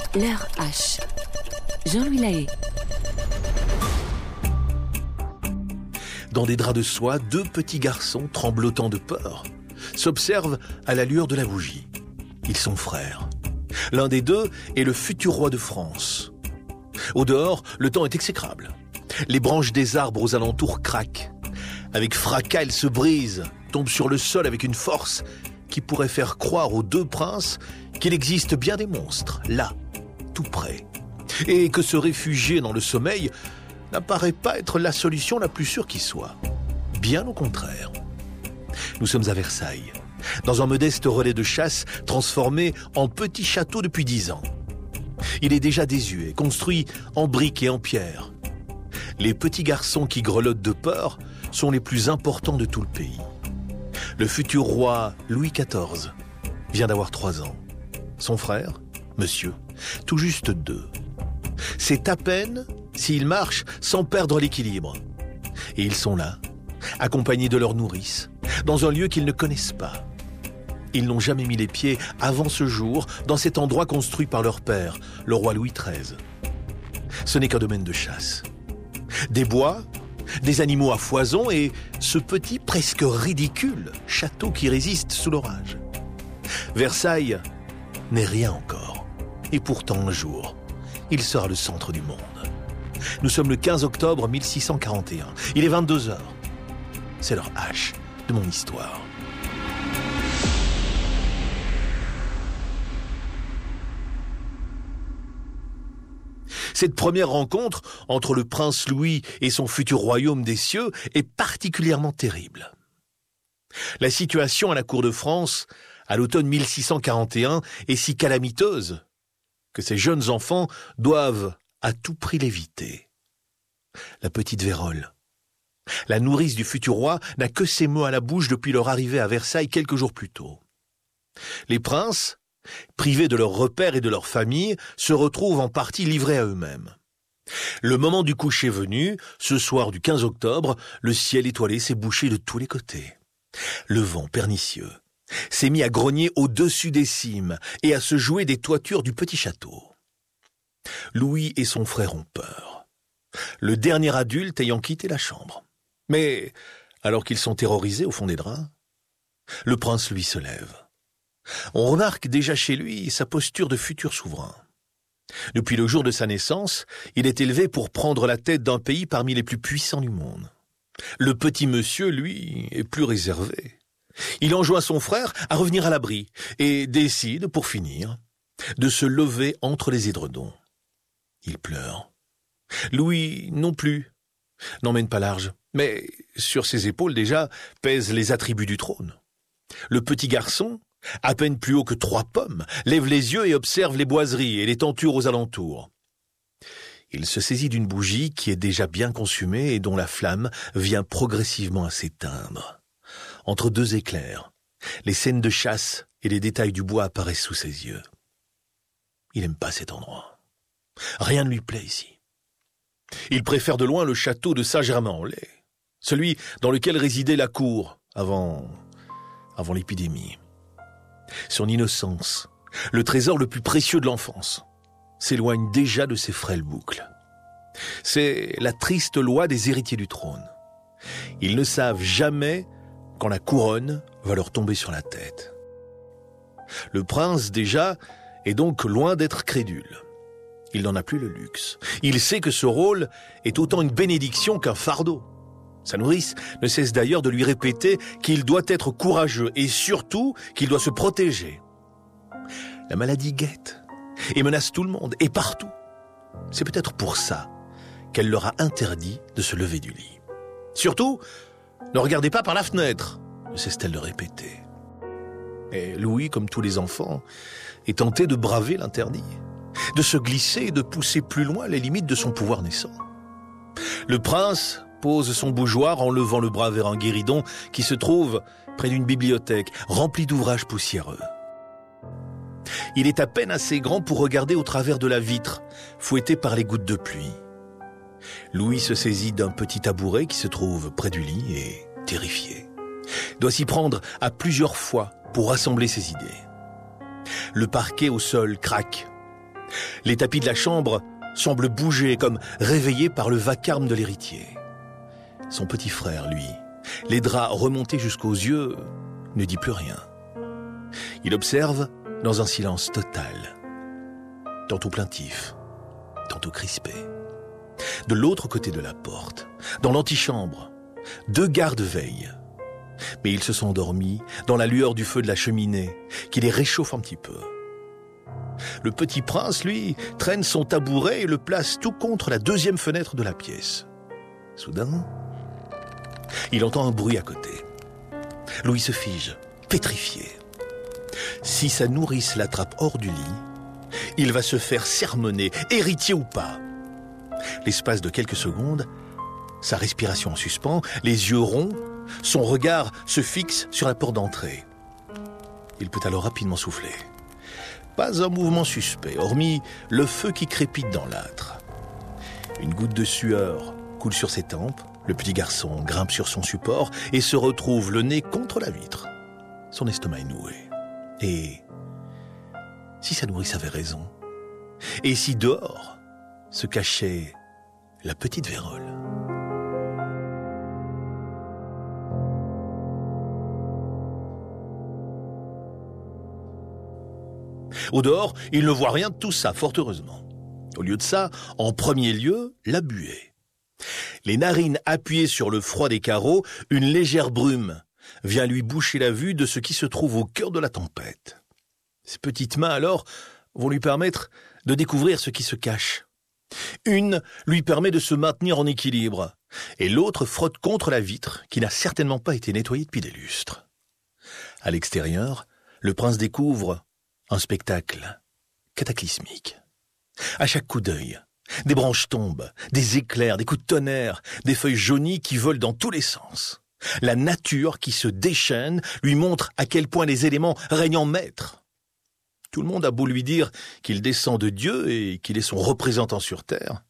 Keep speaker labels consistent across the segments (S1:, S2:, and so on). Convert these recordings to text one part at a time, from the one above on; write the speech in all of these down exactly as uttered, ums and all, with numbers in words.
S1: L'heure H. Jean-Louis Lahaye.
S2: Dans des draps de soie, deux petits garçons, tremblotants de peur, s'observent à la lueur de la bougie. Ils sont frères. L'un des deux est le futur roi de France. Au dehors, le temps est exécrable. Les branches des arbres aux alentours craquent. Avec fracas, elles se brisent, tombent sur le sol avec une force qui pourrait faire croire aux deux princes qu'il existe bien des monstres, là, tout près. Et que se réfugier dans le sommeil n'apparaît pas être la solution la plus sûre qui soit. Bien au contraire. Nous sommes à Versailles, dans un modeste relais de chasse transformé en petit château depuis dix ans. Il est déjà désuet, construit en briques et en pierre. Les petits garçons qui grelottent de peur sont les plus importants de tout le pays. Le futur roi Louis quatorze vient d'avoir trois ans. Son frère, monsieur, tout juste deux. C'est à peine s'ils marchent sans perdre l'équilibre. Et ils sont là, accompagnés de leur nourrice, dans un lieu qu'ils ne connaissent pas. Ils n'ont jamais mis les pieds avant ce jour dans cet endroit construit par leur père, le roi Louis treize. Ce n'est qu'un domaine de chasse. Des bois, des animaux à foison et ce petit, presque ridicule château qui résiste sous l'orage. Versailles n'est rien encore. Et pourtant, un jour, il sera le centre du monde. Nous sommes le quinze octobre mille six cent quarante et un. Il est vingt-deux heures. C'est l'heure H de mon histoire. Cette première rencontre entre le prince Louis et son futur royaume des cieux est particulièrement terrible. La situation à la cour de France, à l'automne mille six cent quarante et un, est si calamiteuse que ces jeunes enfants doivent à tout prix l'éviter. La petite Vérole, la nourrice du futur roi, n'a que ces mots à la bouche depuis leur arrivée à Versailles quelques jours plus tôt. Les princes, privés de leurs repères et de leur famille, se retrouvent en partie livrés à eux-mêmes. Le moment du coucher venu, ce soir du quinze octobre, le ciel étoilé s'est bouché de tous les côtés. Le vent pernicieux s'est mis à grogner au-dessus des cimes et à se jouer des toitures du petit château. Louis et son frère ont peur, le dernier adulte ayant quitté la chambre. Mais, alors qu'ils sont terrorisés au fond des draps, le prince, lui, se lève. On remarque déjà chez lui sa posture de futur souverain. Depuis le jour de sa naissance, il est élevé pour prendre la tête d'un pays parmi les plus puissants du monde. Le petit monsieur, lui, est plus réservé. Il enjoint son frère à revenir à l'abri et décide, pour finir, de se lever entre les édredons. Il pleure. Louis non plus n'emmène pas large, mais sur ses épaules déjà pèsent les attributs du trône. Le petit garçon, à peine plus haut que trois pommes, lève les yeux et observe les boiseries et les tentures aux alentours. Il se saisit d'une bougie qui est déjà bien consumée et dont la flamme vient progressivement à s'éteindre. Entre deux éclairs, les scènes de chasse et les détails du bois apparaissent sous ses yeux. Il n'aime pas cet endroit. Rien ne lui plaît ici. Il préfère de loin le château de Saint-Germain-en-Laye, celui dans lequel résidait la cour avant, avant l'épidémie. Son innocence, le trésor le plus précieux de l'enfance, s'éloigne déjà de ses frêles boucles. C'est la triste loi des héritiers du trône. Ils ne savent jamais quand la couronne va leur tomber sur la tête. Le prince, déjà, est donc loin d'être crédule. Il n'en a plus le luxe. Il sait que ce rôle est autant une bénédiction qu'un fardeau. Sa nourrice ne cesse d'ailleurs de lui répéter qu'il doit être courageux et surtout qu'il doit se protéger. La maladie guette et menace tout le monde et partout. C'est peut-être pour ça qu'elle leur a interdit de se lever du lit. Surtout, ne regardez pas par la fenêtre, ne cesse-t-elle de répéter. Et Louis, comme tous les enfants, est tenté de braver l'interdit, de se glisser et de pousser plus loin les limites de son pouvoir naissant. Le prince pose son bougeoir en levant le bras vers un guéridon qui se trouve près d'une bibliothèque remplie d'ouvrages poussiéreux. Il est à peine assez grand pour regarder au travers de la vitre, fouetté par les gouttes de pluie. Louis se saisit d'un petit tabouret qui se trouve près du lit et, terrifié, doit s'y prendre à plusieurs fois pour rassembler ses idées. Le parquet au sol craque. Les tapis de la chambre semblent bouger comme réveillés par le vacarme de l'héritier. Son petit frère, lui, les draps remontés jusqu'aux yeux, ne dit plus rien. Il observe dans un silence total, tantôt plaintif, tantôt crispé. De l'autre côté de la porte, dans l'antichambre, deux gardes veillent. Mais ils se sont endormis dans la lueur du feu de la cheminée, qui les réchauffe un petit peu. Le petit prince, lui, traîne son tabouret et le place tout contre la deuxième fenêtre de la pièce. Soudain, il entend un bruit à côté. Louis se fige, pétrifié. Si sa nourrice l'attrape hors du lit, il va se faire sermonner, héritier ou pas. L'espace de quelques secondes, sa respiration en suspens, les yeux ronds, son regard se fixe sur la porte d'entrée. Il peut alors rapidement souffler. Pas un mouvement suspect, hormis le feu qui crépite dans l'âtre. Une goutte de sueur coule sur ses tempes, le petit garçon grimpe sur son support et se retrouve le nez contre la vitre. Son estomac est noué. Et si sa nourrice avait raison? Et si dehors se cachait la petite vérole? Au dehors, il ne voit rien de tout ça, fort heureusement. Au lieu de ça, en premier lieu, la buée. Les narines appuyées sur le froid des carreaux, une légère brume vient lui boucher la vue de ce qui se trouve au cœur de la tempête. Ses petites mains, alors, vont lui permettre de découvrir ce qui se cache. Une lui permet de se maintenir en équilibre, et l'autre frotte contre la vitre qui n'a certainement pas été nettoyée depuis des lustres. À l'extérieur, le prince découvre un spectacle cataclysmique. À chaque coup d'œil, des branches tombent, des éclairs, des coups de tonnerre, des feuilles jaunies qui volent dans tous les sens. La nature qui se déchaîne lui montre à quel point les éléments règnent en maître. Tout le monde a beau lui dire qu'il descend de Dieu et qu'il est son représentant sur terre.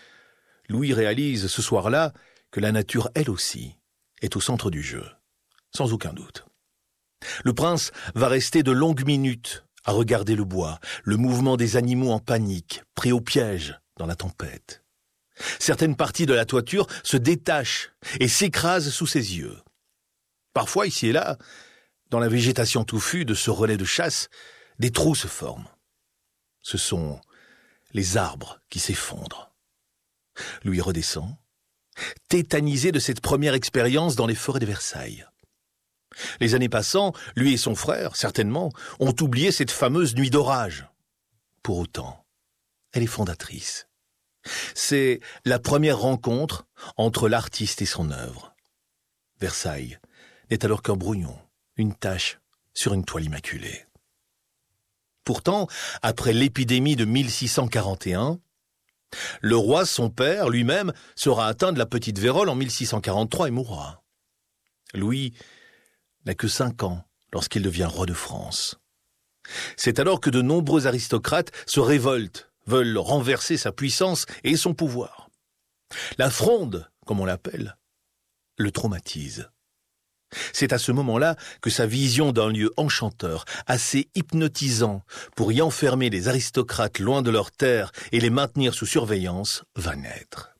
S2: Louis réalise ce soir-là que la nature, elle aussi, est au centre du jeu, sans aucun doute. Le prince va rester de longues minutes à regarder le bois, le mouvement des animaux en panique, pris au piège dans la tempête. Certaines parties de la toiture se détachent et s'écrasent sous ses yeux. Parfois, ici et là, dans la végétation touffue de ce relais de chasse, des trous se forment. Ce sont les arbres qui s'effondrent. Louis redescend, tétanisé de cette première expérience dans les forêts de Versailles. Les années passant, lui et son frère, certainement, ont oublié cette fameuse nuit d'orage. Pour autant, elle est fondatrice. C'est la première rencontre entre l'artiste et son œuvre. Versailles n'est alors qu'un brouillon, une tache sur une toile immaculée. Pourtant, après l'épidémie de mille six cent quarante et un, le roi, son père, lui-même, sera atteint de la petite vérole en mille six cent quarante-trois et mourra. Louis n'a que cinq ans lorsqu'il devient roi de France. C'est alors que de nombreux aristocrates se révoltent, veulent renverser sa puissance et son pouvoir. La Fronde, comme on l'appelle, le traumatise. C'est à ce moment-là que sa vision d'un lieu enchanteur, assez hypnotisant pour y enfermer les aristocrates loin de leur terre et les maintenir sous surveillance, va naître.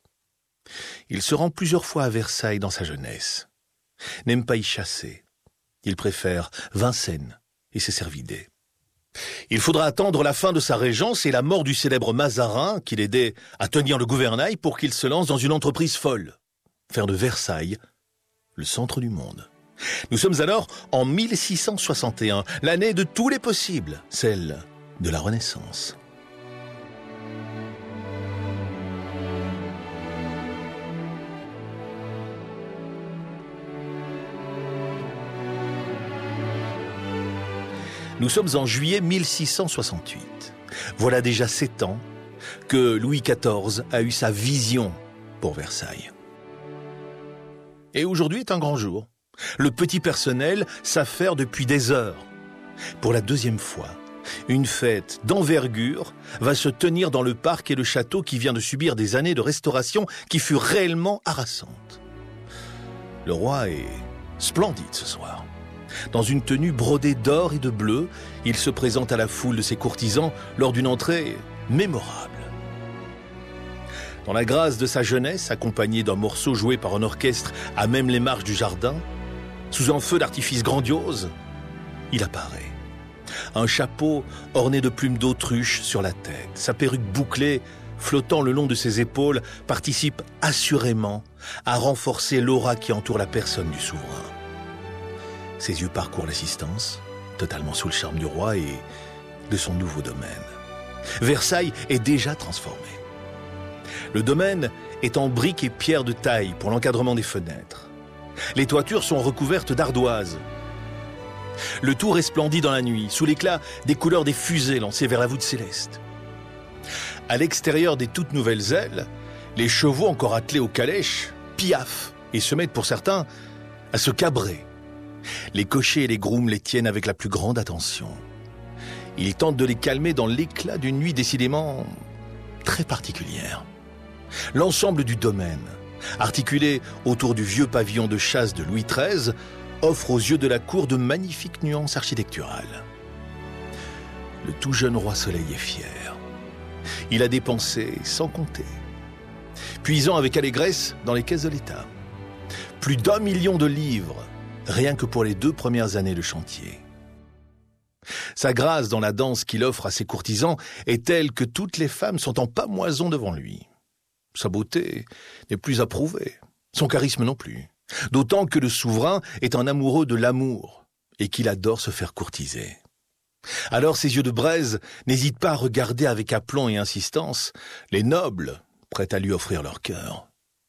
S2: Il se rend plusieurs fois à Versailles dans sa jeunesse. N'aime pas y chasser. Il préfère Vincennes et ses cervidés. Il faudra attendre la fin de sa régence et la mort du célèbre Mazarin qui l'aidait à tenir le gouvernail pour qu'il se lance dans une entreprise folle, faire de Versailles le centre du monde. Nous sommes alors en mille six cent soixante et un, l'année de tous les possibles, celle de la Renaissance. Nous sommes en juillet mille six cent soixante-huit. Voilà déjà sept ans que Louis quatorze a eu sa vision pour Versailles. Et aujourd'hui est un grand jour. Le petit personnel s'affaire depuis des heures. Pour la deuxième fois, une fête d'envergure va se tenir dans le parc et le château qui vient de subir des années de restauration qui furent réellement harassantes. Le roi est splendide ce soir. Dans une tenue brodée d'or et de bleu, il se présente à la foule de ses courtisans lors d'une entrée mémorable. Dans la grâce de sa jeunesse, accompagné d'un morceau joué par un orchestre à même les marches du jardin, sous un feu d'artifice grandiose, il apparaît. Un chapeau orné de plumes d'autruche sur la tête, sa perruque bouclée flottant le long de ses épaules participe assurément à renforcer l'aura qui entoure la personne du souverain. Ses yeux parcourent l'assistance, totalement sous le charme du roi et de son nouveau domaine. Versailles est déjà transformé. Le domaine est en briques et pierres de taille pour l'encadrement des fenêtres. Les toitures sont recouvertes d'ardoises. Le tout resplendit dans la nuit, sous l'éclat des couleurs des fusées lancées vers la voûte céleste. À l'extérieur des toutes nouvelles ailes, les chevaux encore attelés aux calèches piaffent et se mettent pour certains à se cabrer. Les cochers et les grooms les tiennent avec la plus grande attention. Ils tentent de les calmer dans l'éclat d'une nuit décidément très particulière. L'ensemble du domaine, articulé autour du vieux pavillon de chasse de Louis treize, offre aux yeux de la cour de magnifiques nuances architecturales. Le tout jeune roi Soleil est fier. Il a dépensé sans compter, puisant avec allégresse dans les caisses de l'État. Plus d'un million de livres, rien que pour les deux premières années de chantier. Sa grâce dans la danse qu'il offre à ses courtisans est telle que toutes les femmes sont en pâmoison devant lui. Sa beauté n'est plus approuvée, son charisme non plus. D'autant que le souverain est un amoureux de l'amour et qu'il adore se faire courtiser. Alors ses yeux de braise n'hésitent pas à regarder avec aplomb et insistance les nobles prêts à lui offrir leur cœur.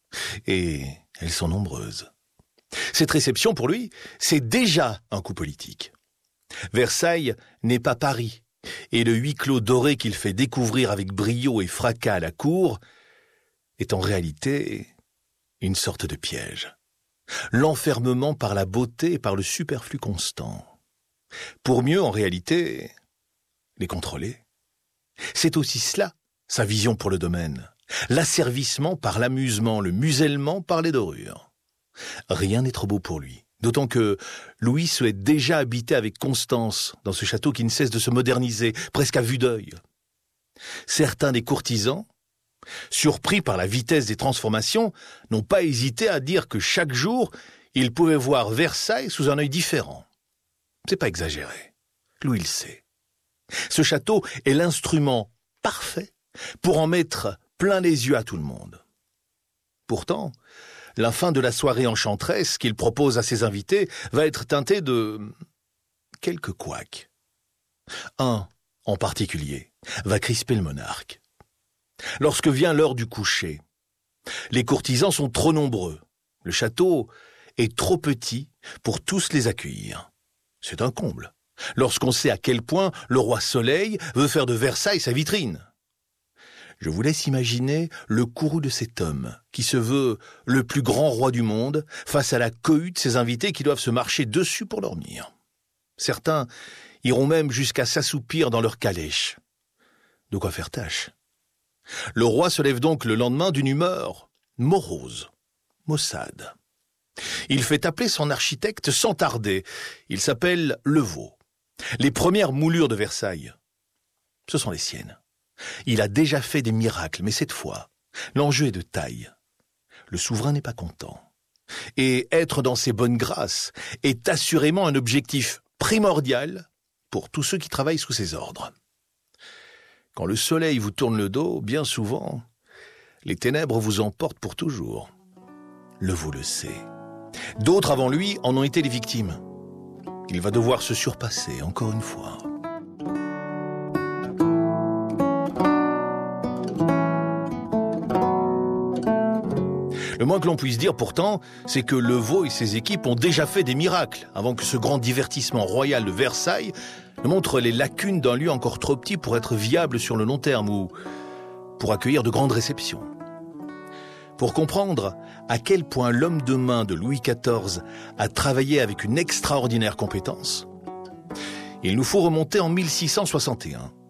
S2: Et elles sont nombreuses. Cette réception, pour lui, c'est déjà un coup politique. Versailles n'est pas Paris, et le huis clos doré qu'il fait découvrir avec brio et fracas à la cour est en réalité une sorte de piège. L'enfermement par la beauté et par le superflu constant. Pour mieux, en réalité, les contrôler. C'est aussi cela, sa vision pour le domaine. L'asservissement par l'amusement, le musellement par les dorures. Rien n'est trop beau pour lui. D'autant que Louis souhaite déjà habiter avec Constance dans ce château qui ne cesse de se moderniser, presque à vue d'œil. Certains des courtisans, surpris par la vitesse des transformations, n'ont pas hésité à dire que chaque jour, ils pouvaient voir Versailles sous un œil différent. C'est pas exagéré. Louis le sait. Ce château est l'instrument parfait pour en mettre plein les yeux à tout le monde. Pourtant, la fin de la soirée enchanteresse qu'il propose à ses invités va être teintée de quelques couacs. Un, en particulier, va crisper le monarque. Lorsque vient l'heure du coucher, les courtisans sont trop nombreux. Le château est trop petit pour tous les accueillir. C'est un comble, lorsqu'on sait à quel point le roi Soleil veut faire de Versailles sa vitrine. Je vous laisse imaginer le courroux de cet homme, qui se veut le plus grand roi du monde, face à la cohue de ses invités qui doivent se marcher dessus pour dormir. Certains iront même jusqu'à s'assoupir dans leur calèche. De quoi faire tâche. Le roi se lève donc le lendemain d'une humeur morose, maussade. Il fait appeler son architecte sans tarder. Il s'appelle Levaux. Les premières moulures de Versailles, ce sont les siennes. Il a déjà fait des miracles, mais cette fois, l'enjeu est de taille. Le souverain n'est pas content. Et être dans ses bonnes grâces est assurément un objectif primordial pour tous ceux qui travaillent sous ses ordres. Quand le soleil vous tourne le dos, bien souvent, les ténèbres vous emportent pour toujours. Levaux le sait. D'autres avant lui en ont été les victimes. Il va devoir se surpasser encore une fois. Le moins que l'on puisse dire pourtant, c'est que Levaux et ses équipes ont déjà fait des miracles avant que ce grand divertissement royal de Versailles ne montre les lacunes d'un lieu encore trop petit pour être viable sur le long terme ou pour accueillir de grandes réceptions. Pour comprendre à quel point l'homme de main de Louis quatorze a travaillé avec une extraordinaire compétence, il nous faut remonter en mille six cent soixante et un.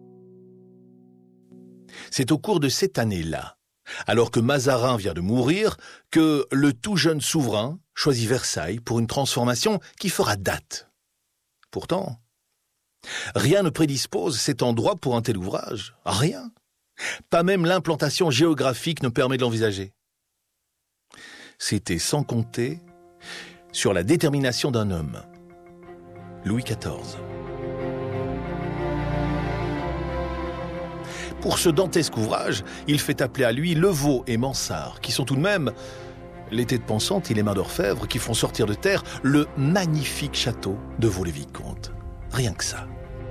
S2: C'est au cours de cette année-là, alors que Mazarin vient de mourir, que le tout jeune souverain choisit Versailles pour une transformation qui fera date. Pourtant, Rien ne prédispose cet endroit pour un tel ouvrage. Rien. Pas même l'implantation géographique ne permet de l'envisager. C'était sans compter sur la détermination d'un homme, Louis quatorze. Pour ce dantesque ouvrage, il fait appeler à lui Levaux et Mansart, qui sont tout de même les têtes pensantes et les mains d'orfèvre qui font sortir de terre le magnifique château de Vaux-les-Vicomtes. Rien que ça.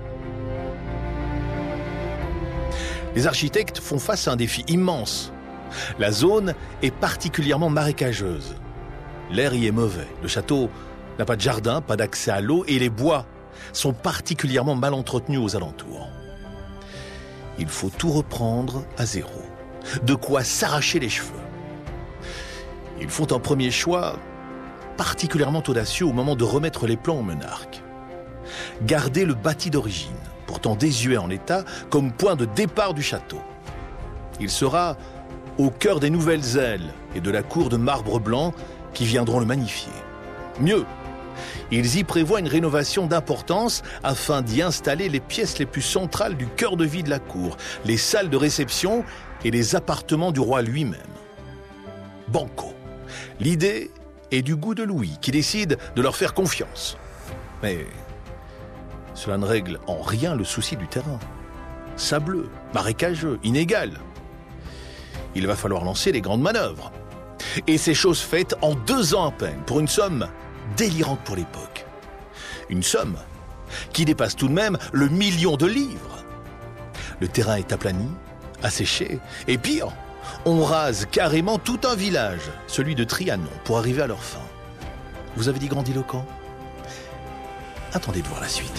S2: Les architectes font face à un défi immense. La zone est particulièrement marécageuse. L'air y est mauvais. Le château n'a pas de jardin, pas d'accès à l'eau et les bois sont particulièrement mal entretenus aux alentours. Il faut tout reprendre à zéro. De quoi s'arracher les cheveux. Ils font un premier choix particulièrement audacieux au moment de remettre les plans au Menarque. Garder le bâti d'origine, pourtant désuet en état, comme point de départ du château. Il sera au cœur des nouvelles ailes et de la cour de marbre blanc qui viendront le magnifier. Mieux, ils y prévoient une rénovation d'importance afin d'y installer les pièces les plus centrales du cœur de vie de la cour, les salles de réception et les appartements du roi lui-même. Banco. L'idée est du goût de Louis, qui décide de leur faire confiance. Mais cela ne règle en rien le souci du terrain. Sableux, marécageux, inégal. Il va falloir lancer les grandes manœuvres. Et c'est chose faite en deux ans à peine, pour une somme délirante pour l'époque. Une somme qui dépasse tout de même le million de livres. Le terrain est aplani, asséché, et pire, on rase carrément tout un village, celui de Trianon, pour arriver à leur fin. Vous avez dit grandiloquent ? Attendez de voir la suite.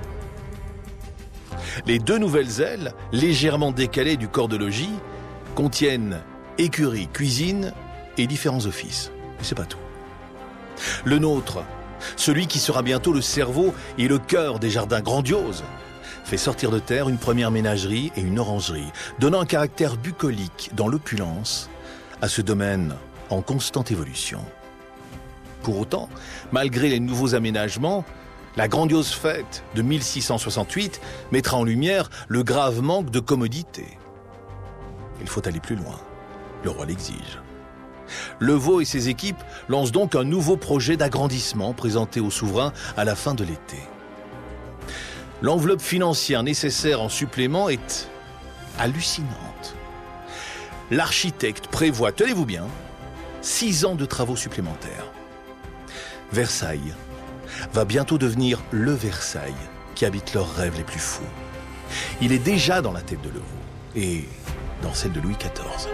S2: Les deux nouvelles ailes, légèrement décalées du corps de logis, contiennent écurie, cuisine et différents offices. Mais c'est pas tout. Le nôtre, celui qui sera bientôt le cerveau et le cœur des jardins grandioses, fait sortir de terre une première ménagerie et une orangerie, donnant un caractère bucolique dans l'opulence à ce domaine en constante évolution. Pour autant, malgré les nouveaux aménagements, la grandiose fête de mille six cent soixante-huit mettra en lumière le grave manque de commodité. Il faut aller plus loin. Le roi l'exige. Levaux et ses équipes lancent donc un nouveau projet d'agrandissement présenté au souverain à la fin de l'été. L'enveloppe financière nécessaire en supplément est hallucinante. L'architecte prévoit, tenez-vous bien, six ans de travaux supplémentaires. Versailles va bientôt devenir le Versailles qui habite leurs rêves les plus fous. Il est déjà dans la tête de Levaux et dans celle de Louis quatorze.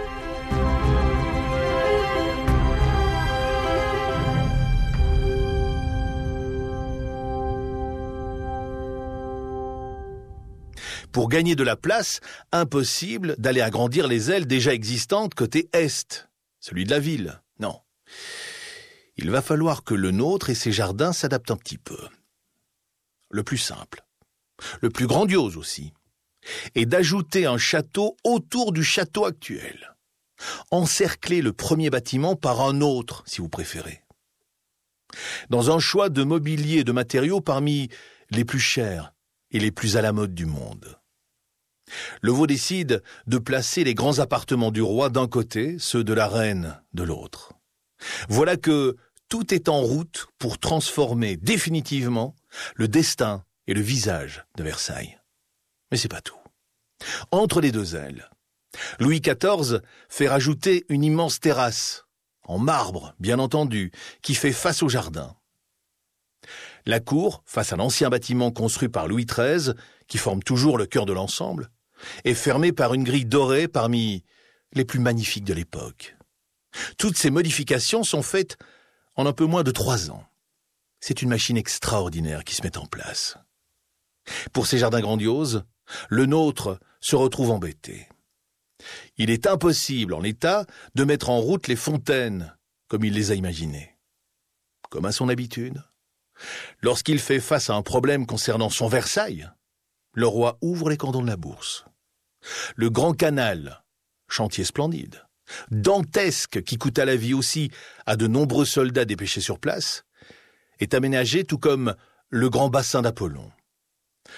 S2: Pour gagner de la place, impossible d'aller agrandir les ailes déjà existantes côté est, celui de la ville. Non. Il va falloir que le nôtre et ses jardins s'adaptent un petit peu. Le plus simple, le plus grandiose aussi, est d'ajouter un château autour du château actuel. Encercler le premier bâtiment par un autre, si vous préférez. Dans un choix de mobilier et de matériaux parmi les plus chers et les plus à la mode du monde. Levaux décide de placer les grands appartements du roi d'un côté, ceux de la reine de l'autre. Voilà que tout est en route pour transformer définitivement le destin et le visage de Versailles. Mais c'est pas tout. Entre les deux ailes, Louis quatorze fait rajouter une immense terrasse, en marbre bien entendu, qui fait face au jardin. La cour, face à l'ancien bâtiment construit par Louis treize, qui forme toujours le cœur de l'ensemble, est fermée par une grille dorée parmi les plus magnifiques de l'époque. Toutes ces modifications sont faites en un peu moins de trois ans. C'est une machine extraordinaire qui se met en place. Pour ces jardins grandioses, le nôtre se retrouve embêté. Il est impossible en l'état de mettre en route les fontaines comme il les a imaginées. Comme à son habitude, lorsqu'il fait face à un problème concernant son Versailles, le roi ouvre les cordons de la bourse. Le grand canal, chantier splendide, dantesque qui coûta la vie aussi à de nombreux soldats dépêchés sur place, est aménagé tout comme le grand bassin d'Apollon.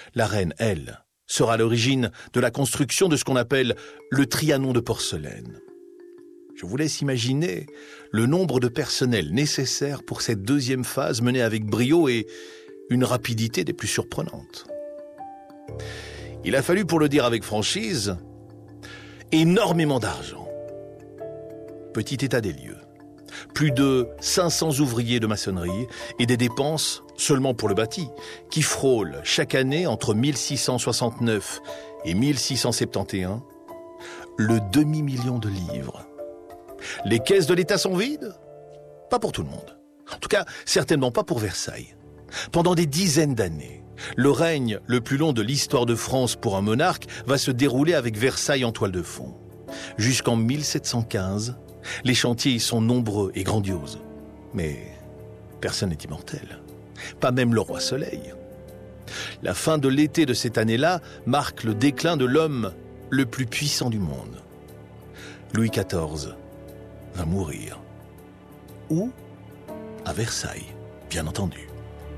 S2: La reine, elle, sera à l'origine de la construction de ce qu'on appelle le Trianon de porcelaine. Je vous laisse imaginer le nombre de personnel nécessaire pour cette deuxième phase menée avec brio et une rapidité des plus surprenantes. Il a fallu, pour le dire avec franchise, énormément d'argent. Petit état des lieux. Plus de cinq cents ouvriers de maçonnerie et des dépenses, seulement pour le bâti, qui frôlent chaque année entre mille six cent soixante-neuf et mille six cent soixante et onze le demi-million de livres. Les caisses de l'État sont vides? Pas pour tout le monde. En tout cas, certainement pas pour Versailles. Pendant des dizaines d'années, le règne le plus long de l'histoire de France pour un monarque va se dérouler avec Versailles en toile de fond. Jusqu'en mille sept cent quinze, les chantiers y sont nombreux et grandioses. Mais personne n'est immortel. Pas même le roi Soleil. La fin de l'été de cette année-là marque le déclin de l'homme le plus puissant du monde. Louis quatorze va mourir. Où? À Versailles, bien entendu.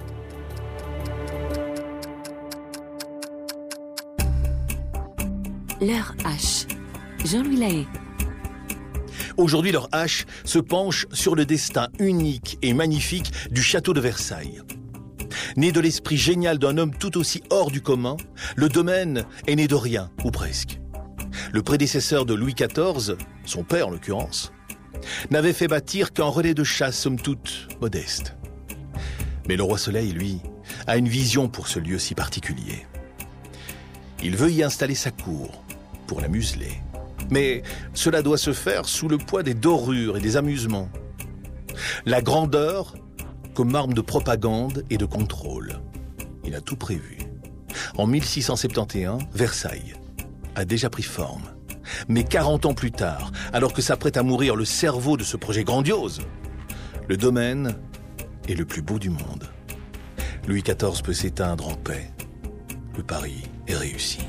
S1: L'heure H. Jean-Louis Lahaye.
S2: Aujourd'hui, leur H se penche sur le destin unique et magnifique du château de Versailles. Né de l'esprit génial d'un homme tout aussi hors du commun, le domaine est né de rien, ou presque. Le prédécesseur de Louis quatorze, son père en l'occurrence, n'avait fait bâtir qu'un relais de chasse somme toute modeste. Mais le roi Soleil, lui, a une vision pour ce lieu si particulier. Il veut y installer sa cour, pour la museler. Mais cela doit se faire sous le poids des dorures et des amusements. La grandeur comme arme de propagande et de contrôle. Il a tout prévu. En mille six cent soixante et onze, Versailles a déjà pris forme. Mais quarante ans plus tard, alors que s'apprête à mourir le cerveau de ce projet grandiose, le domaine est le plus beau du monde. Louis quatorze peut s'éteindre en paix. Le pari est réussi.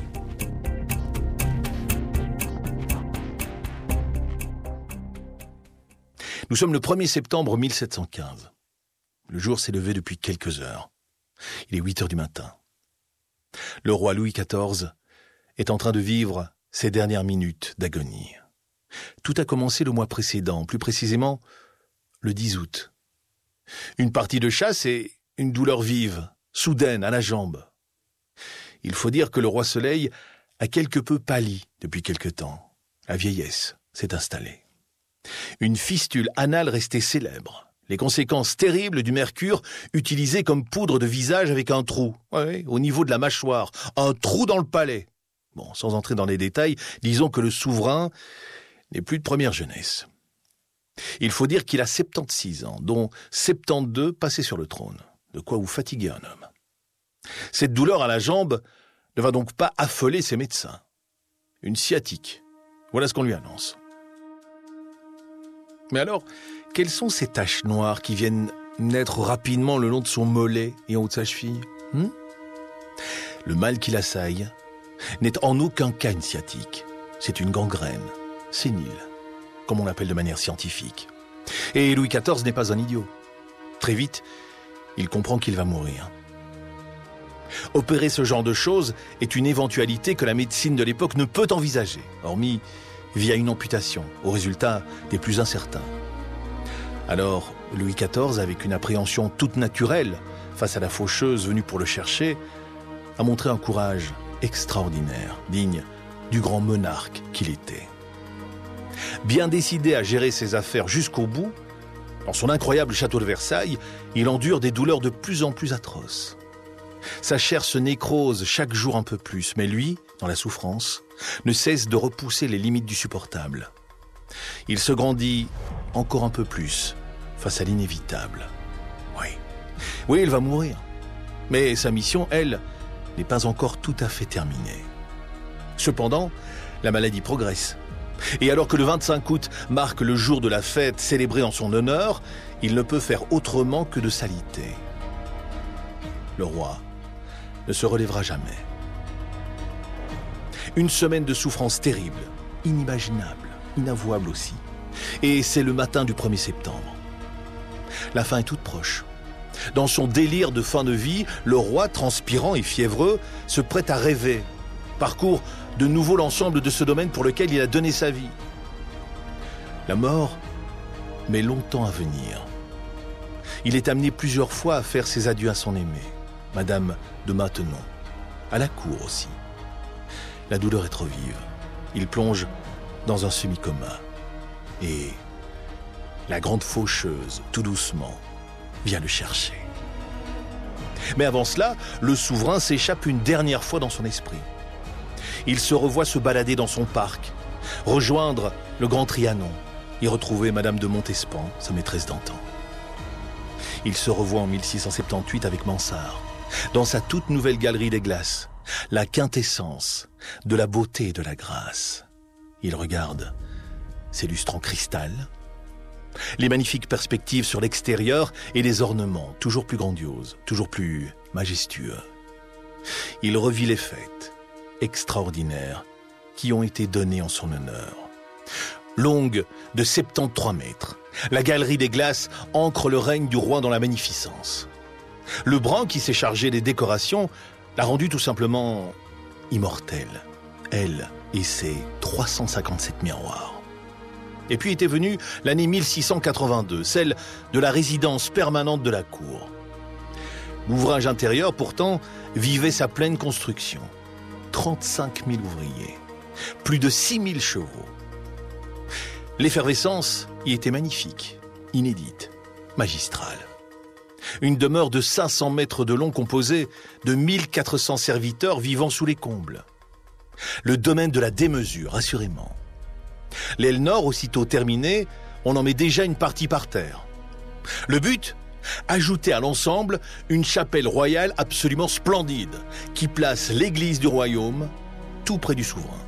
S2: Nous sommes le premier septembre mille sept cent quinze. Le jour s'est levé depuis quelques heures. Il est huit heures du matin. Le roi Louis quatorze est en train de vivre ses dernières minutes d'agonie. Tout a commencé le mois précédent, plus précisément le dix août. Une partie de chasse et une douleur vive, soudaine, à la jambe. Il faut dire que le roi Soleil a quelque peu pâli depuis quelque temps. La vieillesse s'est installée. Une fistule anale restée célèbre. Les conséquences terribles du mercure utilisé comme poudre de visage avec un trou, ouais, au niveau de la mâchoire, un trou dans le palais. Bon, sans entrer dans les détails, disons que le souverain n'est plus de première jeunesse. Il faut dire qu'il a soixante-seize ans, dont soixante-douze passés sur le trône. De quoi vous fatiguer un homme. Cette douleur à la jambe ne va donc pas affoler ses médecins. Une sciatique. Voilà ce qu'on lui annonce. Mais alors, quelles sont ces taches noires qui viennent naître rapidement le long de son mollet et en haut de sa cheville hmm Le mal qui l'assaille n'est en aucun cas une sciatique. C'est une gangrène, sénile, comme on l'appelle de manière scientifique. Et Louis quatorze n'est pas un idiot. Très vite, il comprend qu'il va mourir. Opérer ce genre de choses est une éventualité que la médecine de l'époque ne peut envisager, hormis via une amputation, au résultat des plus incertains. Alors, Louis quatorze, avec une appréhension toute naturelle face à la faucheuse venue pour le chercher, a montré un courage extraordinaire, digne du grand monarque qu'il était. Bien décidé à gérer ses affaires jusqu'au bout, dans son incroyable château de Versailles, il endure des douleurs de plus en plus atroces. Sa chair se nécrose chaque jour un peu plus, mais lui, dans la souffrance, ne cesse de repousser les limites du supportable. Il se grandit encore un peu plus face à l'inévitable. Oui, oui, il va mourir. Mais sa mission, elle, n'est pas encore tout à fait terminée. Cependant, la maladie progresse. Et alors que le vingt-cinq août marque le jour de la fête célébrée en son honneur, il ne peut faire autrement que de s'aliter. Le roi ne se relèvera jamais. Une semaine de souffrance terrible, inimaginable, inavouable aussi. Et c'est le matin du premier septembre. La fin est toute proche. Dans son délire de fin de vie, le roi, transpirant et fiévreux, se prête à rêver, parcourt de nouveau l'ensemble de ce domaine pour lequel il a donné sa vie. La mort met longtemps à venir. Il est amené plusieurs fois à faire ses adieux à son aimée, Madame de Maintenon, à la cour aussi. La douleur est trop vive. Il plonge dans un semi-coma. Et la grande faucheuse, tout doucement, vient le chercher. Mais avant cela, le souverain s'échappe une dernière fois dans son esprit. Il se revoit se balader dans son parc, rejoindre le Grand Trianon, y retrouver Madame de Montespan, sa maîtresse d'antan. Il se revoit en mille six cent soixante-dix-huit avec Mansart, dans sa toute nouvelle galerie des glaces, la quintessence de la beauté et de la grâce. Il regarde ses lustres en cristal, les magnifiques perspectives sur l'extérieur et les ornements, toujours plus grandioses, toujours plus majestueux. Il revit les fêtes extraordinaires qui ont été données en son honneur. Longue de soixante-treize mètres, la galerie des glaces ancre le règne du roi dans la magnificence. Le Brun qui s'est chargé des décorations l'a rendue tout simplement immortelle, elle et ses trois cent cinquante-sept miroirs. Et puis était venue l'année mille six cent quatre-vingt-deux, celle de la résidence permanente de la cour. L'ouvrage intérieur, pourtant, vivait sa pleine construction. trente-cinq mille ouvriers, plus de six mille chevaux. L'effervescence y était magnifique, inédite, magistrale. Une demeure de cinq cents mètres de long composée de mille quatre cents serviteurs vivant sous les combles. Le domaine de la démesure, assurément. L'aile nord, aussitôt terminée, on en met déjà une partie par terre. Le but ? Ajouter à l'ensemble une chapelle royale absolument splendide qui place l'église du royaume tout près du souverain.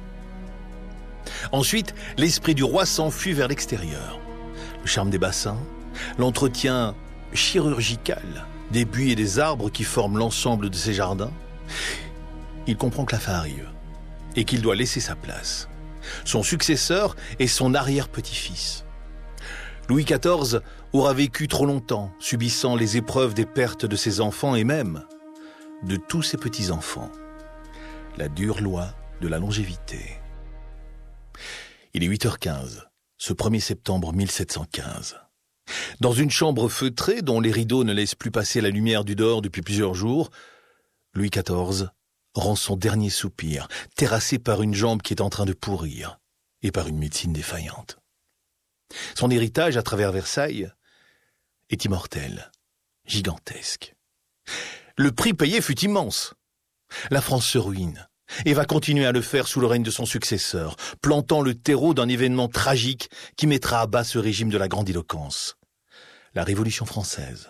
S2: Ensuite, l'esprit du roi s'enfuit vers l'extérieur. Le charme des bassins, l'entretien chirurgical des buis et des arbres qui forment l'ensemble de ces jardins. Il comprend que la fin arrive et qu'il doit laisser sa place. Son successeur est son arrière-petit-fils. Louis quatorze aura vécu trop longtemps, subissant les épreuves des pertes de ses enfants et même de tous ses petits-enfants. La dure loi de la longévité. Il est huit heures quinze, ce premier septembre mille sept cent quinze. Dans une chambre feutrée dont les rideaux ne laissent plus passer la lumière du dehors depuis plusieurs jours, Louis quatorze rend son dernier soupir, terrassé par une jambe qui est en train de pourrir et par une médecine défaillante. Son héritage à travers Versailles est immortel, gigantesque. Le prix payé fut immense. La France se ruine et va continuer à le faire sous le règne de son successeur, plantant le terreau d'un événement tragique qui mettra à bas ce régime de la grandiloquence. La Révolution française.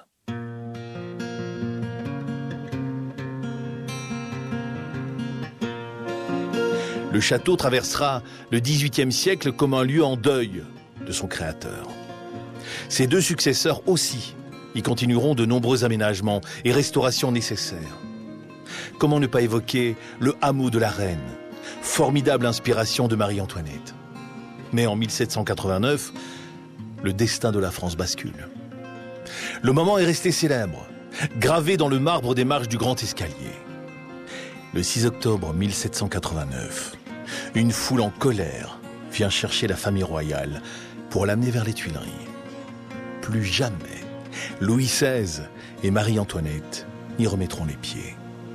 S2: Le château traversera le dix-huitième siècle comme un lieu en deuil de son créateur. Ses deux successeurs aussi y continueront de nombreux aménagements et restaurations nécessaires. Comment ne pas évoquer le hameau de la Reine, formidable inspiration de Marie-Antoinette. Mais en mille sept cent quatre-vingt-neuf, le destin de la France bascule. Le moment est resté célèbre, gravé dans le marbre des marches du Grand Escalier. Le six octobre mille sept cent quatre-vingt-neuf, une foule en colère vient chercher la famille royale pour l'amener vers les Tuileries. Plus jamais, Louis seize et Marie-Antoinette y remettront les pieds.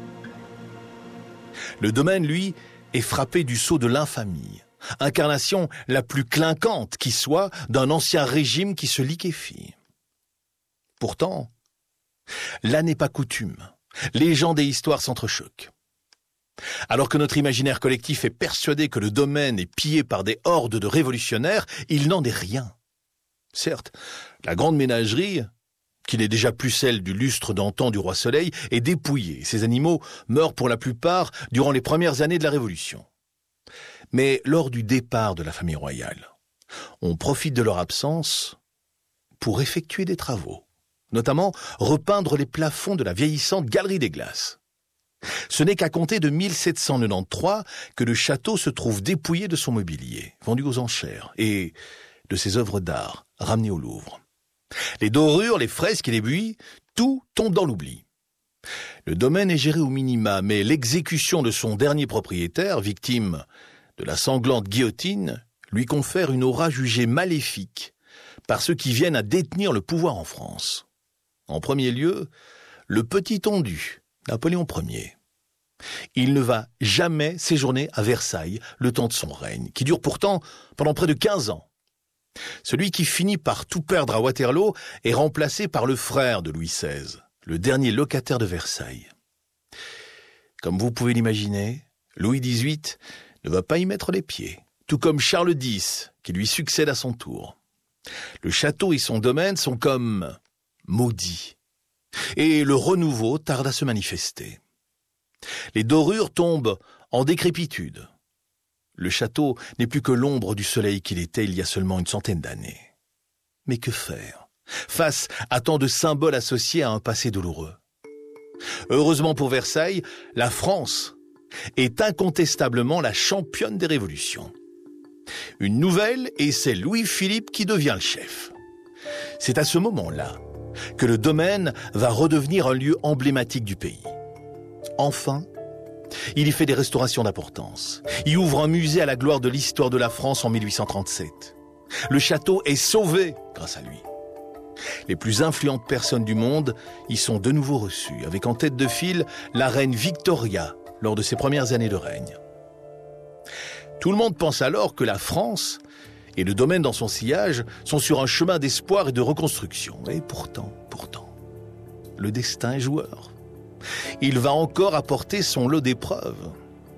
S2: Le domaine, lui, est frappé du sceau de l'infamie, incarnation la plus clinquante qui soit d'un ancien régime qui se liquéfie. Pourtant, là n'est pas coutume. Légende et histoire s'entrechoquent. Alors que notre imaginaire collectif est persuadé que le domaine est pillé par des hordes de révolutionnaires, il n'en est rien. Certes, la grande ménagerie, qui n'est déjà plus celle du lustre d'antan du roi Soleil, est dépouillée. Ces animaux meurent pour la plupart durant les premières années de la Révolution. Mais lors du départ de la famille royale, on profite de leur absence pour effectuer des travaux, notamment repeindre les plafonds de la vieillissante galerie des glaces. Ce n'est qu'à compter de mille sept cent quatre-vingt-treize que le château se trouve dépouillé de son mobilier, vendu aux enchères, et de ses œuvres d'art ramenées au Louvre. Les dorures, les fresques et les buis, tout tombe dans l'oubli. Le domaine est géré au minima, mais l'exécution de son dernier propriétaire, victime de la sanglante guillotine, lui confère une aura jugée maléfique par ceux qui viennent à détenir le pouvoir en France. En premier lieu, le petit tondu, Napoléon Ier. Il ne va jamais séjourner à Versailles le temps de son règne, qui dure pourtant pendant près de quinze ans. Celui qui finit par tout perdre à Waterloo est remplacé par le frère de Louis seize, le dernier locataire de Versailles. Comme vous pouvez l'imaginer, Louis dix-huit ne va pas y mettre les pieds, tout comme Charles dix, qui lui succède à son tour. Le château et son domaine sont comme maudits, et le renouveau tarde à se manifester. Les dorures tombent en décrépitude. Le château n'est plus que l'ombre du soleil qu'il était il y a seulement une centaine d'années. Mais que faire face à tant de symboles associés à un passé douloureux? Heureusement pour Versailles, la France est incontestablement la championne des révolutions. Une nouvelle, et c'est Louis-Philippe qui devient le chef. C'est à ce moment-là que le domaine va redevenir un lieu emblématique du pays. Enfin, il y fait des restaurations d'importance. Il ouvre un musée à la gloire de l'histoire de la France en mille huit cent trente-sept. Le château est sauvé grâce à lui. Les plus influentes personnes du monde y sont de nouveau reçues, avec en tête de file la reine Victoria lors de ses premières années de règne. Tout le monde pense alors que la France et le domaine dans son sillage sont sur un chemin d'espoir et de reconstruction. Et pourtant, pourtant, le destin est joueur. Il va encore apporter son lot d'épreuves.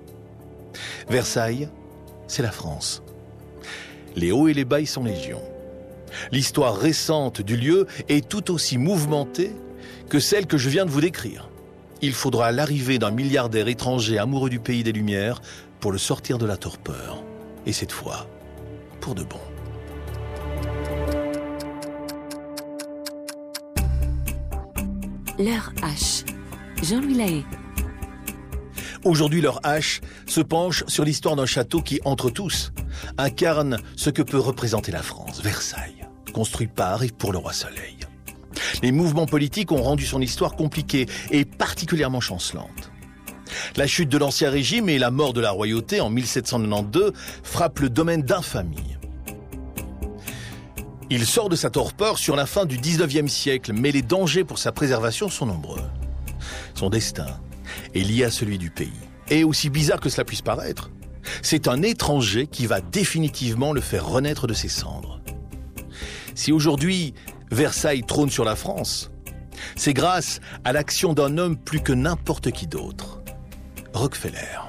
S2: Versailles, c'est la France. Les hauts et les bas y sont légion. L'histoire récente du lieu est tout aussi mouvementée que celle que je viens de vous décrire. Il faudra l'arrivée d'un milliardaire étranger amoureux du pays des Lumières pour le sortir de la torpeur. Et cette fois, pour de bon.
S1: L'heure H. Jean-Louis Lahaye.
S2: Aujourd'hui, leur H se penche sur l'histoire d'un château qui, entre tous, incarne ce que peut représenter la France, Versailles, construit par et pour le roi Soleil. Les mouvements politiques ont rendu son histoire compliquée et particulièrement chancelante. La chute de l'Ancien Régime et la mort de la royauté en mille sept cent quatre-vingt-douze frappent le domaine d'infamie. Il sort de sa torpeur sur la fin du dix-neuvième siècle, mais les dangers pour sa préservation sont nombreux. Son destin est lié à celui du pays. Et aussi bizarre que cela puisse paraître, c'est un étranger qui va définitivement le faire renaître de ses cendres. Si aujourd'hui, Versailles trône sur la France, c'est grâce à l'action d'un homme plus que n'importe qui d'autre, Rockefeller.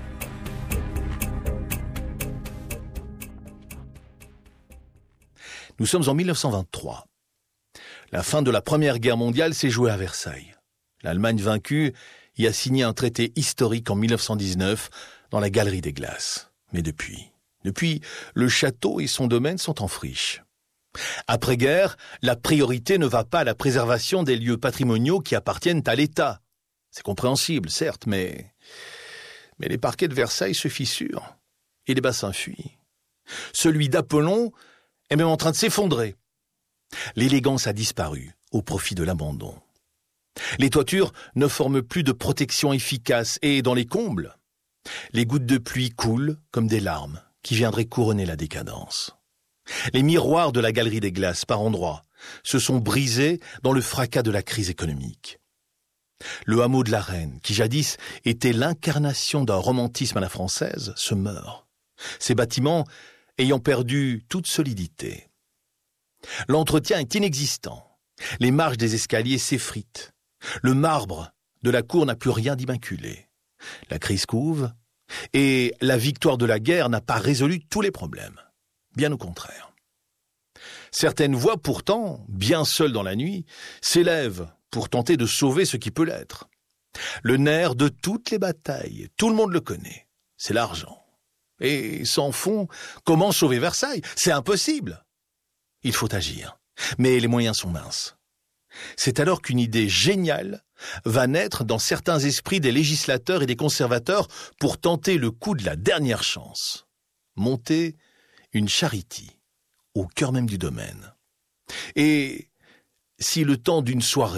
S2: Nous sommes en mille neuf cent vingt-trois. La fin de la Première Guerre mondiale s'est jouée à Versailles. L'Allemagne vaincue y a signé un traité historique en mille neuf cent dix-neuf dans la Galerie des Glaces. Mais depuis, depuis, le château et son domaine sont en friche. Après-guerre, la priorité ne va pas à la préservation des lieux patrimoniaux qui appartiennent à l'État. C'est compréhensible, certes, mais... Mais les parquets de Versailles se fissurent et les bassins fuient. Celui d'Apollon est même en train de s'effondrer. L'élégance a disparu au profit de l'abandon. Les toitures ne forment plus de protection efficace et, dans les combles, les gouttes de pluie coulent comme des larmes qui viendraient couronner la décadence. Les miroirs de la Galerie des Glaces, par endroits, se sont brisés dans le fracas de la crise économique. Le hameau de la Reine, qui jadis était l'incarnation d'un romantisme à la française, se meurt. Ces bâtiments ayant perdu toute solidité. L'entretien est inexistant. Les marches des escaliers s'effritent. Le marbre de la cour n'a plus rien d'immaculé. La crise couve et la victoire de la guerre n'a pas résolu tous les problèmes. Bien au contraire. Certaines voix pourtant, bien seules dans la nuit, s'élèvent pour tenter de sauver ce qui peut l'être. Le nerf de toutes les batailles, tout le monde le connaît, c'est l'argent. Et sans fond, comment sauver Versailles? C'est impossible. Il faut agir, mais les moyens sont minces. C'est alors qu'une idée géniale va naître dans certains esprits des législateurs et des conservateurs pour tenter le coup de la dernière chance. Monter une charity au cœur même du domaine. Et si le temps d'une soirée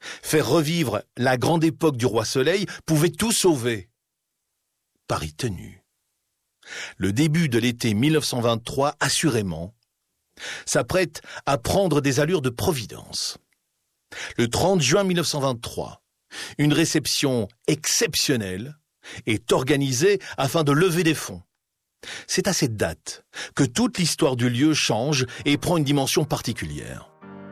S2: faire revivre la grande époque du roi Soleil pouvait tout sauver. Pari tenu. Le début de l'été mille neuf cent vingt-trois, assurément, s'apprête à prendre des allures de providence. Le trente juin mille neuf cent vingt-trois, une réception exceptionnelle est organisée afin de lever des fonds. C'est à cette date que toute l'histoire du lieu change et prend une dimension particulière.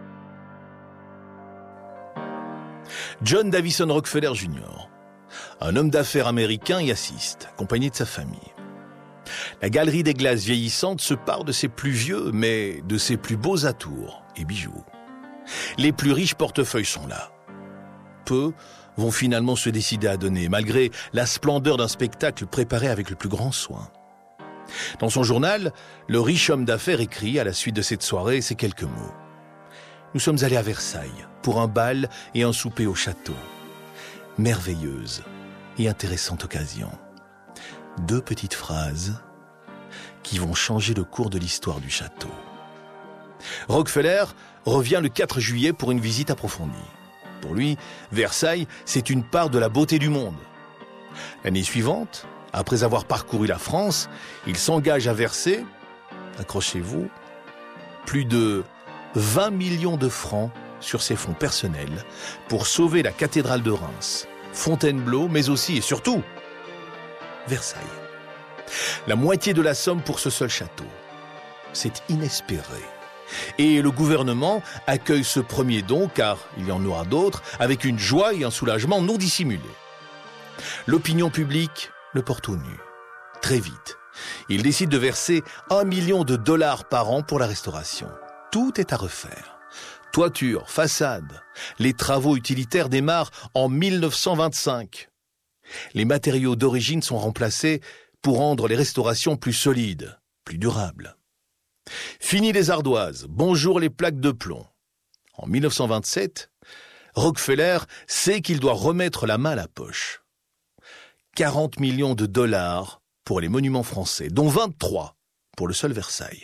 S2: John Davison Rockefeller junior, un homme d'affaires américain, y assiste, accompagné de sa famille. La galerie des glaces vieillissantes se pare de ses plus vieux, mais de ses plus beaux atours et bijoux. Les plus riches portefeuilles sont là. Peu vont finalement se décider à donner, malgré la splendeur d'un spectacle préparé avec le plus grand soin. Dans son journal, le riche homme d'affaires écrit, à la suite de cette soirée, ces quelques mots. « Nous sommes allés à Versailles pour un bal et un souper au château. Merveilleuse et intéressante occasion. Deux petites phrases qui vont changer le cours de l'histoire du château. » Rockefeller revient le quatre juillet pour une visite approfondie. Pour lui, Versailles, c'est une part de la beauté du monde. L'année suivante, après avoir parcouru la France, il s'engage à verser, accrochez-vous, plus de vingt millions de francs sur ses fonds personnels pour sauver la cathédrale de Reims, Fontainebleau, mais aussi et surtout Versailles. La moitié de la somme pour ce seul château. C'est inespéré. Et le gouvernement accueille ce premier don, car il y en aura d'autres, avec une joie et un soulagement non dissimulés. L'opinion publique le porte au nu. Très vite, il décide de verser un million de dollars par an pour la restauration. Tout est à refaire. Toiture, façade, les travaux utilitaires démarrent en mille neuf cent vingt-cinq. Les matériaux d'origine sont remplacés pour rendre les restaurations plus solides, plus durables. Fini les ardoises, bonjour les plaques de plomb. En mille neuf cent vingt-sept, Rockefeller sait qu'il doit remettre la main à la poche. quarante millions de dollars pour les monuments français, dont vingt-trois pour le seul Versailles.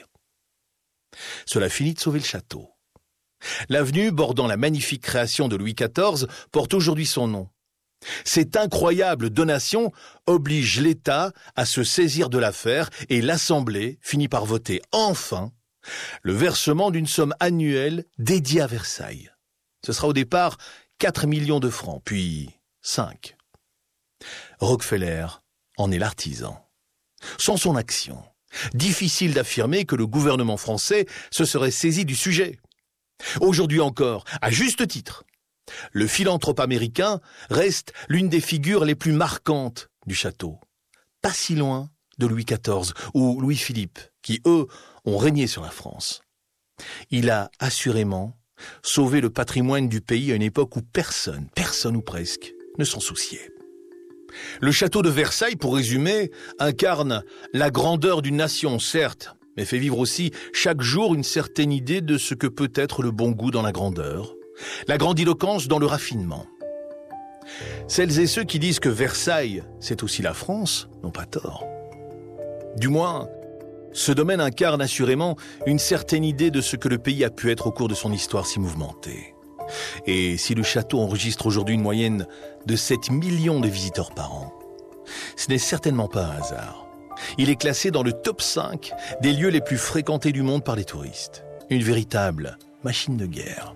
S2: Cela finit de sauver le château. L'avenue bordant la magnifique création de Louis quatorze porte aujourd'hui son nom. Cette incroyable donation oblige l'État à se saisir de l'affaire et l'Assemblée finit par voter enfin le versement d'une somme annuelle dédiée à Versailles. Ce sera au départ quatre millions de francs, puis cinq. Rockefeller en est l'artisan. Sans son action, difficile d'affirmer que le gouvernement français se serait saisi du sujet. Aujourd'hui encore, à juste titre, le philanthrope américain reste l'une des figures les plus marquantes du château. Pas si loin de Louis quatorze ou Louis-Philippe, qui, eux, ont régné sur la France. Il a assurément sauvé le patrimoine du pays à une époque où personne, personne ou presque, ne s'en souciait. Le château de Versailles, pour résumer, incarne la grandeur d'une nation, certes, mais fait vivre aussi chaque jour une certaine idée de ce que peut être le bon goût dans la grandeur, la grandiloquence dans le raffinement. Celles et ceux qui disent que Versailles, c'est aussi la France, n'ont pas tort. Du moins, ce domaine incarne assurément une certaine idée de ce que le pays a pu être au cours de son histoire si mouvementée. Et si le château enregistre aujourd'hui une moyenne de sept millions de visiteurs par an, ce n'est certainement pas un hasard. Il est classé dans le top cinq des lieux les plus fréquentés du monde par les touristes. Une véritable machine de guerre.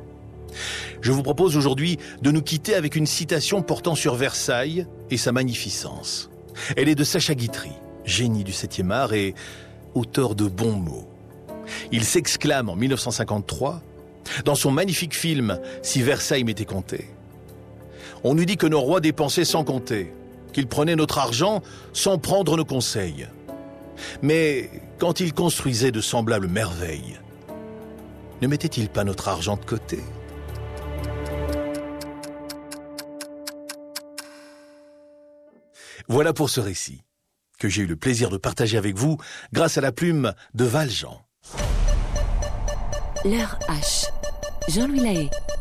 S2: Je vous propose aujourd'hui de nous quitter avec une citation portant sur Versailles et sa magnificence. Elle est de Sacha Guitry, génie du septième art et auteur de bons mots. Il s'exclame en mille neuf cent cinquante-trois, dans son magnifique film « Si Versailles m'était compté ». On nous dit que nos rois dépensaient sans compter, qu'ils prenaient notre argent sans prendre nos conseils. Mais quand ils construisaient de semblables merveilles, ne mettaient-ils pas notre argent de côté ? Voilà pour ce récit, que j'ai eu le plaisir de partager avec vous grâce à la plume de Valjean.
S1: L'heure H. Jean-Louis Lahaye.